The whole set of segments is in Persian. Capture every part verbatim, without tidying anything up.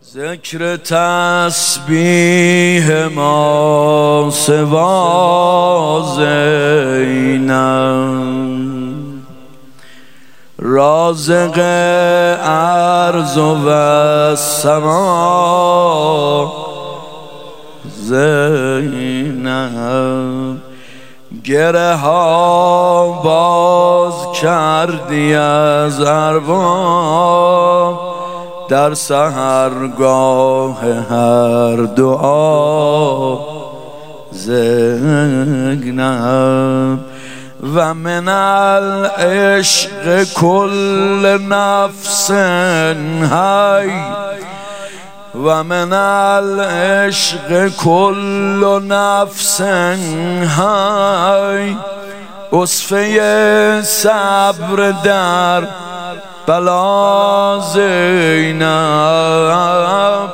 ذکر تسبیح ما سوا زینب، رازق ارض و سما زینب، گره ها باز کردی از ارباب در سحرگاه هر دعا زینب، و من العشق کل نفس حی، و من العشق کل نفس حی، اصفه صبر در بلا زینب،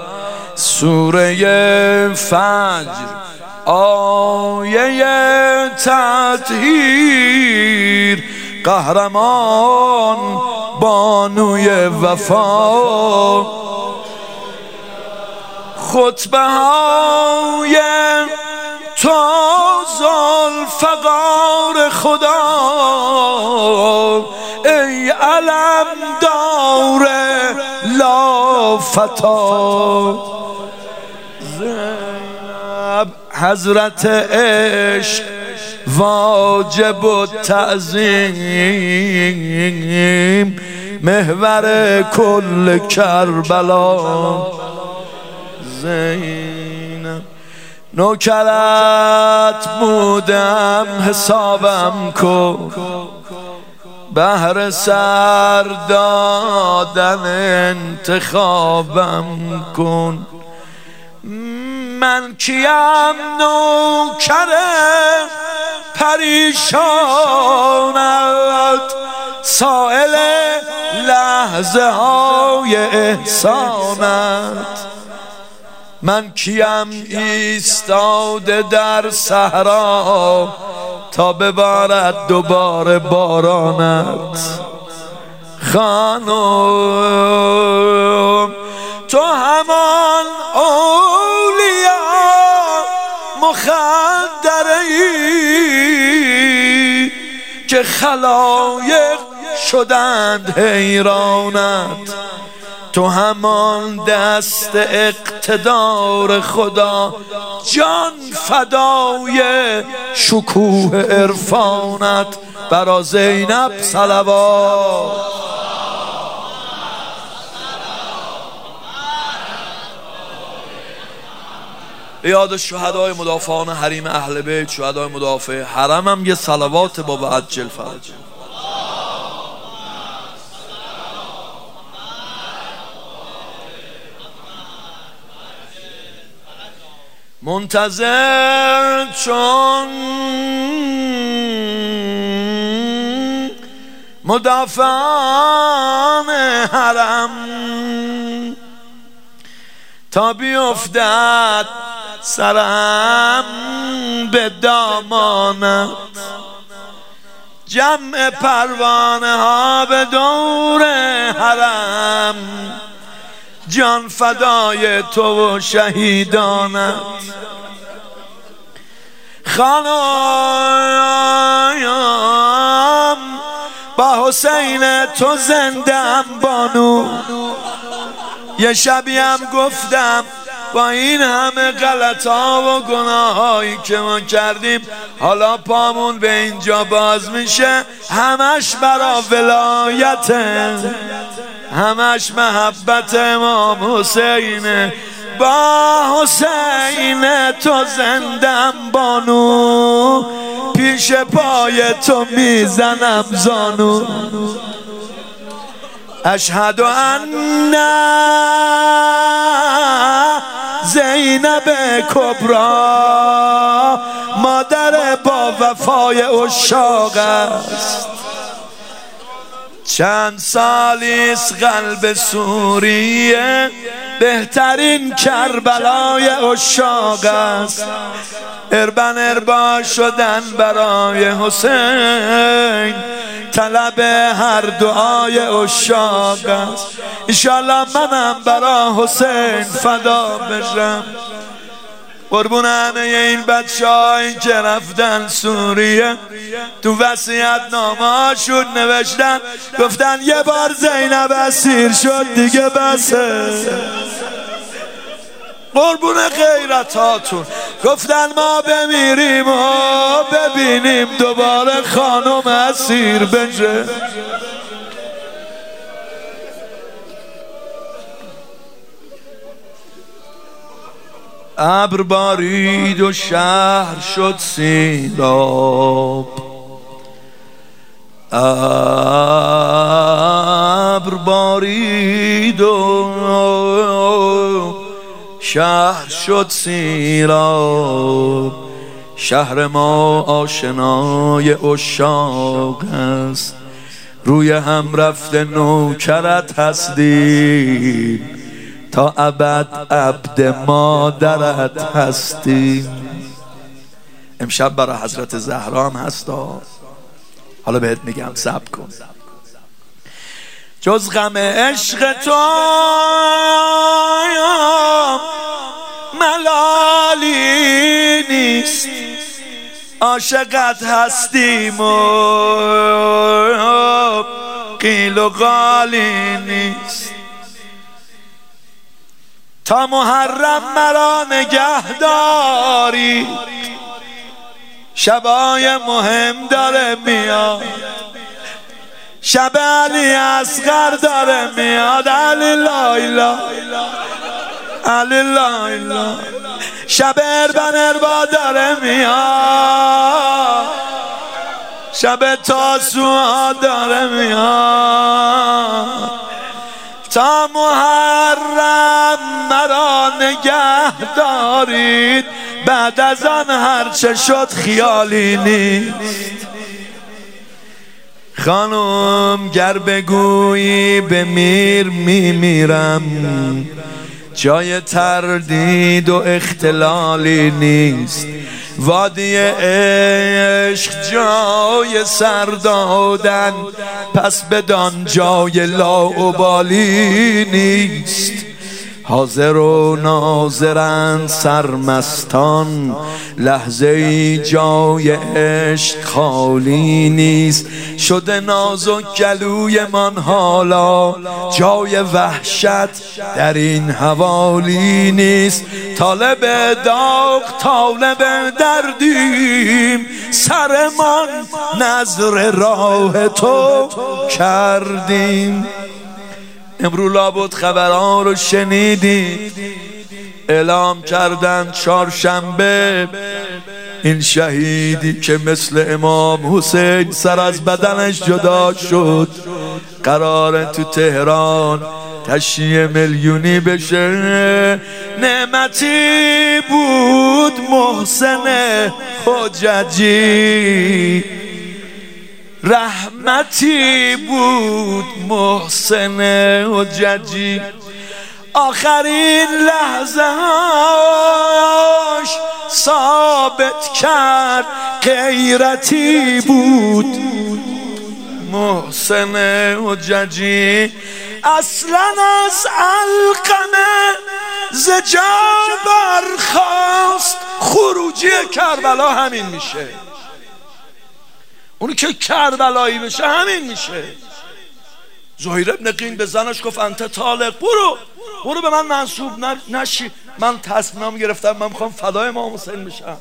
سوره فجر آیه تطهیر، قهرمان بانوی وفا، خطبه های تو ذوالفقار خدا، ای علم دار لافتا زینب، حضرت عشق واجب التعظیم، محور کل کربلا زینب، نوکرت بودم حسابم کن، بهر سر دادن انتخابم کن، من کیم نوکر پریشانت، سائل لحظه های احسانت، من کیم ایستاده در صحرا تا ببارد دوباره بارانت، خانم تو همان اولیا مخدره ای که خلایق شدند حیرانت، تو همان دست اقتدار خدا، جان فدای شکوه عرفانت، برا زینب صلوات. یاد شهدای مدافعان حریم اهل بیت، شهدای مدافع حرم هم یه صلوات باب عجل فرج. منتظر چون مدافعان حرم، تا بیفتد سرم به دامانت، جمع پروانه ها به دور حرم، جان فدای تو و شهیدانت، خانم با حسین تو زندم بانو، یه شبی هم گفتم با این همه غلط ها و گناه هایی که ما کردیم، حالا پامون به اینجا باز میشه، همش برا ولایته، همش محبت امام حسینه، با حسین تو زندم بانو، پیش پای تو میزنم زانو، اشهد ان زینب کبرا مادر با وفای عشاق است، چند سالیست قلب سوریه بهترین کربلای عشاق است. اربن اربا شدن برای حسین طلب هر دعای عشاق است. انشالله منم برای حسین فدا بشم. قربون همه این بچه هایی که رفتن سوریه تو وصیت نامه‌هاشون نوشتن گفتن یه بار زینب اسیر شد دیگه بسه. قربون غیرتاتون گفتن ما بمیریم و ببینیم دوباره خانم اسیر بشه. ابر بارید و شهر شد سیلاب، ابر بارید و شهر شد سیلاب. شهر ما آشنای عشاق است، روی هم رفته نوکرت هستیم تا ابد عبد مادرت هستیم. امشب برای حضرت زهرا هم هستا، حالا بهت میگم صبر کن. جز غم عشق تو ملالی نیست، عاشقت هستیم و قیل و قالی نیست. تا محرم مرا نگه داری، شبای مهم داره میاد، شب علی اصغر داره میاد، علی لایلا علی لایلا. شب اربن اربا داره میاد، شب تاسوعا داره میاد. تا محرم مرا نگه دارید، بعد از آن هرچه شد خیالی نیست. خانم گر بگویی بمیر میمیرم، جای تردید و اختلالی نیست. وادی عشق جای سر دادن، پس بدان جای لاابالی نیست. حاضر و ناظرند سرمستان، لحظه ای جای عشق خالی نیست. شده نازک گلوی من حالا، جای وحشت در این حوالی نیست. طالب داغ طالب دردیم، سرمان نظر راه تو کردیم. امرو لابد خبران رو شنیدید، اعلام کردن چهارشنبه این شهیدی که مثل امام حسین سر از بدنش جدا شد قراره تو تهران تشییع میلیونی بشه. نعمتی بود محسن حججی، رحمتی بود محسن حججی. آخرین لحظه هاش ثابت کرد غیرتی بود محسن حججی. اصلا از علقمه زجا برخاست، خروجی کربلا همین میشه. اونی که کربلایی بشه همین میشه. زهیر ابن قین به زنش گفت انت طالق، برو برو به من منصوب نشی، من تصمیمم گرفتم، من میخوام فدای امام حسین بشم.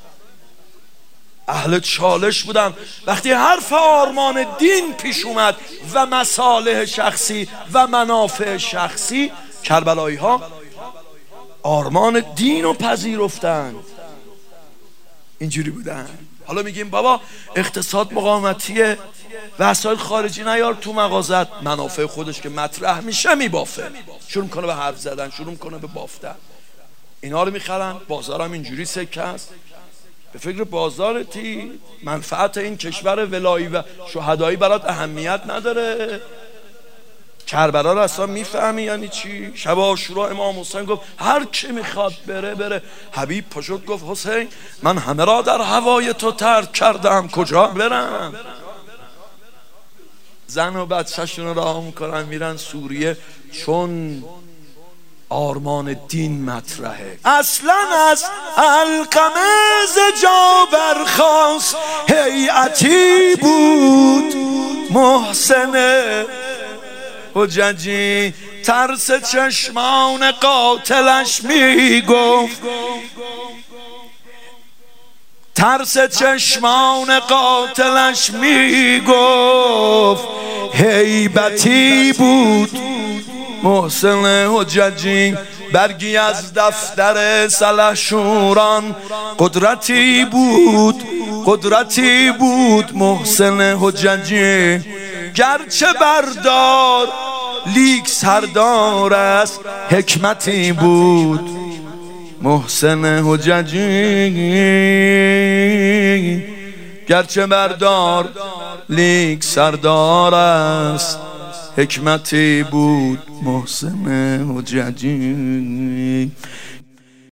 اهل چالش بودن. وقتی حرف آرمان دین پیش اومد و مصالح شخصی و منافع شخصی، کربلایی ها آرمان دین رو پذیرفتند. اینجوری بودن. حالا میگیم بابا اقتصاد مقاومتیه، وسایل خارجی نیار تو مغازت، منافع خودش که مطرح میشه میبافه، شروع کنه به حرف زدن، شروع کنه به بافتن. اینا رو میخرن، بازارم اینجوری سکه است. به فکر بازارتی، منفعت این کشور ولایی و شهدایی برات اهمیت نداره؟ کربلا رو اصلا میفهمی یعنی چی؟ شب عاشورا امام حسین گفت هر کی میخواد بره بره. حبیب پشت گفت حسین من همه را در هوای تو ترک کردم، کجا برم؟ زن و بچه‌شون رو رها میکنن میرن سوریه، چون آرمان دین مطرحه. اصلا از علقمه ز جا برخاست، هیئتی بود محسن حججی، ترس چشمان قاتلش میگفت، ترس چشمان قاتلش میگفت، هیبتی بود محسن حججی. برگی از دفتر سلحشوران، قدرتی بود قدرتی بود محسن حججی. گرچه بردار لیک سردار است، حکمتی بود محسن حججی. گرچه بردار لیک سردار است، حکمتی بود محسن حججی.